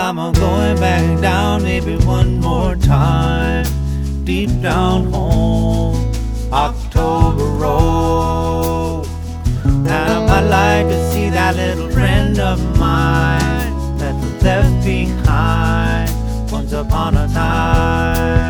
I'm going back down maybe one more time, deep down home, October Road. Now I'd like to see that little friend of mine that was left behind once upon a time.